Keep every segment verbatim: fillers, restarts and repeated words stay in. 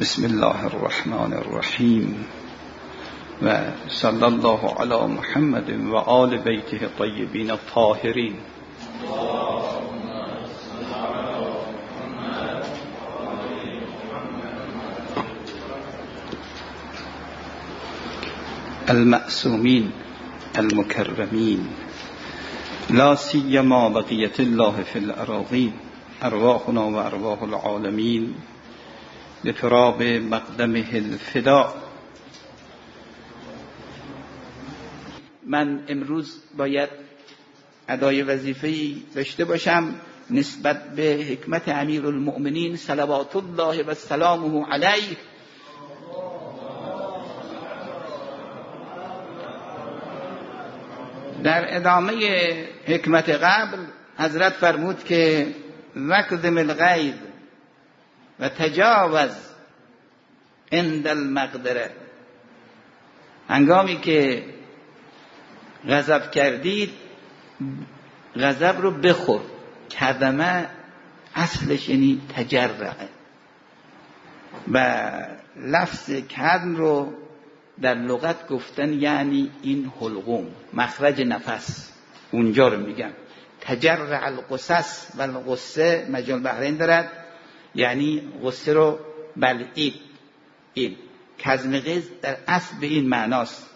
بسم الله الرحمن الرحیم و صلی الله علی محمد و آل بیته الطیبین الطاهرین. المعصومین المکرمین لا سیما بقیة الله فی الاراضین ارواحنا و ارواح العالمین بتراب مقدمه الفدا. من امروز باید ادای وظیفه‌ای داشته باشم نسبت به حکمت امیرالمؤمنین صلوات الله و سلامه علیه. در ادامه حکمت قبل حضرت فرمود که وکظم الغیظ و تجاوز عند المقدره. هنگامی که غضب کردید غضب رو بخور. کدمه اصلش یعنی تجرعه و لفظ کدم رو در لغت گفتن یعنی این حلقوم مخرج نفس، اونجا رو میگن. تجرع القصص و الغصه مجال بحرین دارد، یعنی غصه رو بلعید. این کظم غیظ در اصل به این معناست.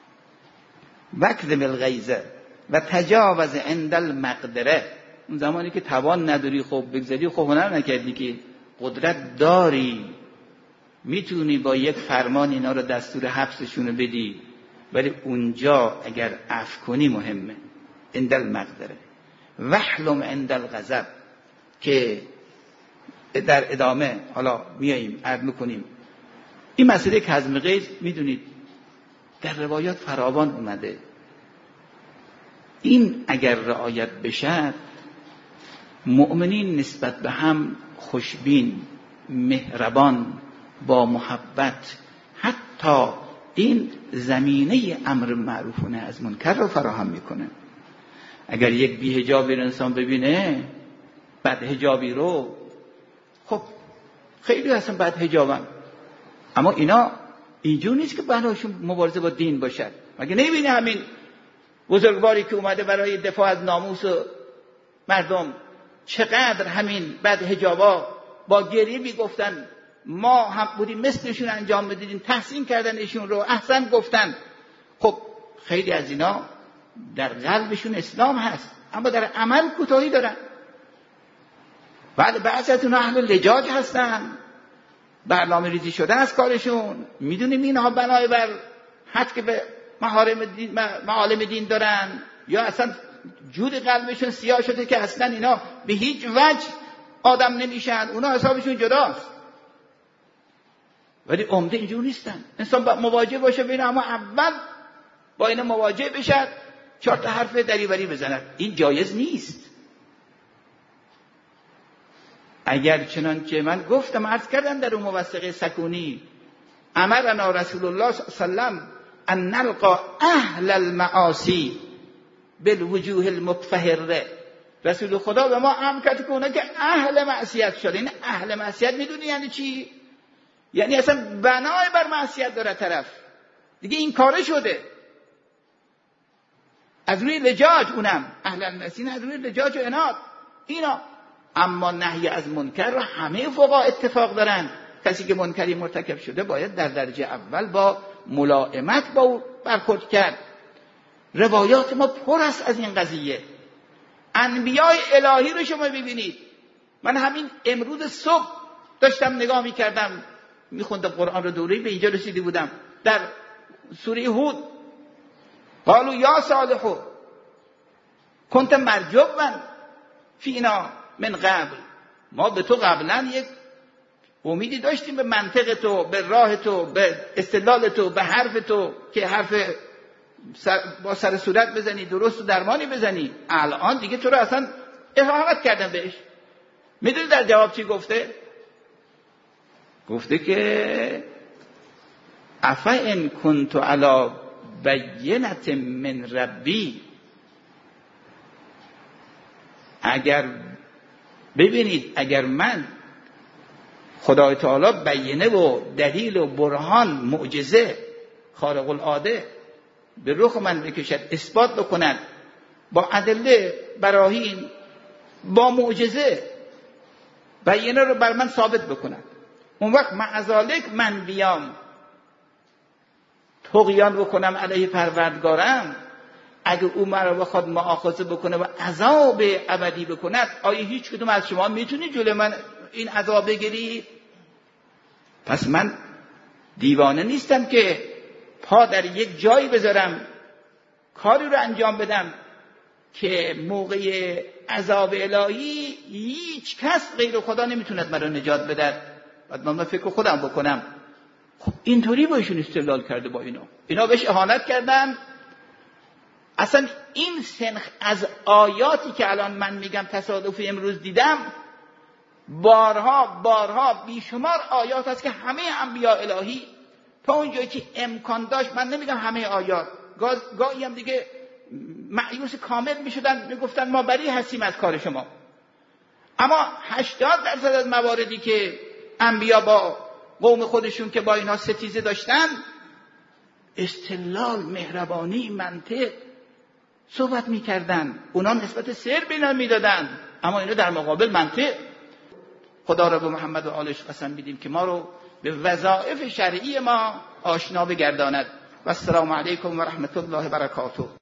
وکظم الغیظ و تجاوز عند المقدره. اون زمانی که توان نداری خب بگذاری، خب هنر نکردی که قدرت داری، میتونی با یک فرمان اینا رو دستور حبسشون رو بدی، ولی اونجا اگر عفو کنی مهمه. عند المقدره وحلم عند الغضب، که در ادامه حالا میاییم عرض میکنیم. این مسئله کظم غیظ میدونید در روایات فراوان اومده. این اگر رعایت بشه مؤمنین نسبت به هم خوشبین، مهربان، با محبت، حتی این زمینه امر معروف و نهی از منکر رو فراهم میکنه. اگر یک بی‌حجابی رو انسان ببینه، بد حجابی رو، خب خیلی هستن بد حجابن، اما اینا اینجور نیست که برایشون مبارزه با دین باشد. مگه نمیبینی همین بزرگواری که اومده برای دفاع از ناموس مردم چقدر همین بد حجابا با گریه میگفتن ما هم بودیم مثلشون انجام بدیدیم، تحسین کردن ایشون رو، احسن گفتن. خب خیلی از اینا در قلبشون اسلام هست اما در عمل کوتاهی دارن. بعد بعضی از اونها اهل لجاج هستن، برنامه ریزی شده از کارشون. میدونیم اینها بنای بر حد که به محارم دین، معالم دین دارن، یا اصلا جود قلبشون سیاه شده که اصلا اینا به هیچ وجه آدم نمیشن، اونا حسابشون جداست. ولی عمده اینجور نیستن. انسان مواجه باشه بین اما اول با اینا مواجه بشد، چهار تا حرف دریوری بزند. این جایز نیست. اگر چنانچه من گفتم عرض کردم در اون موثقه سکونی، امرنا رسول الله صلی الله علیه و سلم ان نلقا اهل المعاصی بالوجوه المتفهره. رسول خدا به ما امر کرد که اونا که اهل معصیت شده. این اهل معصیت میدونی یعنی چی؟ یعنی اصلا بنای بر معصیت داره طرف دیگه، این کاره شده از روی لجاج. اونم اهل المعصیت از روی لجاج و عناد اینا. اما نهی از منکر رو همه فقها اتفاق دارن. کسی که منکری مرتکب شده باید در درجه اول با ملائمت با او برخورد کرد. روایات ما پر است از این قضیه. انبیاء الهی رو شما ببینید. من همین امروز صبح داشتم نگاه میکردم، میخوندم قرآن رو، دوره به اینجا رسیده بودم. در سوره هود قالوا یا صالح کنت مرجوا فینا من قبل. ما به تو قبلا یک امیدی داشتیم به منطق تو، به راه تو، به استدلال تو، به حرف تو که حرف سر با سر صورت بزنی، درست و درمانی بزنی. الان دیگه تو رو اصلا اهانت کردن بهش. میدونی در جواب چی گفته؟ گفته که افا ان کنت علی بینت من ربی. اگر ببینید اگر من خدای تعالی بینه و دلیل و برهان، معجزه، خارق العاده به رخ من بکشد، اثبات بکند با ادله، براهین، با معجزه بینه رو بر من ثابت بکند. اون وقت معذالک من بیام طغیان بکنم علیه پروردگارم، اگه او مرا بخواد مؤاخذه بکنه و عذاب ابدی بکند، آیا هیچ کدوم از شما میتونی جلوی من این عذاب بگیرید؟ پس من دیوانه نیستم که پا در یک جایی بذارم، کاری رو انجام بدم که موقع عذاب الهی هیچ کس غیر خدا نمیتوند مرا نجات بده. بعد من فکر خودم بکنم. خب اینطوری با ایشون استدلال کرده، با اینا اینا بهش اهانت کردن. اصلا این سنخ از آیاتی که الان من میگم تصادفی امروز دیدم، بارها بارها بیشمار آیات هست که همه انبیاء الهی تا اونجایی که امکان داشت، من نمیگم همه آیات، گاهی هم دیگه مایوس کامل میشدن، میگفتن ما بری هستیم از کار شما، اما هشتاد درصد از مواردی که انبیا با قوم خودشون که با اینها ستیزه داشتن، استدلال، مهربانی، منطق صحبت میکردن. اونا نسبت سر بینا میدادن، اما اینا در مقابل منطق. خدا را به محمد و آلش قسم میدیم که ما رو به وظایف شرعی ما آشنا بگرداند. و السلام علیکم و رحمت الله و برکاته.